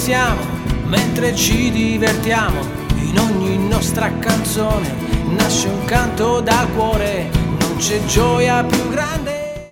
siamo, mentre ci divertiamo. In ogni nostra canzone nasce un canto dal cuore, non c'è gioia più grande.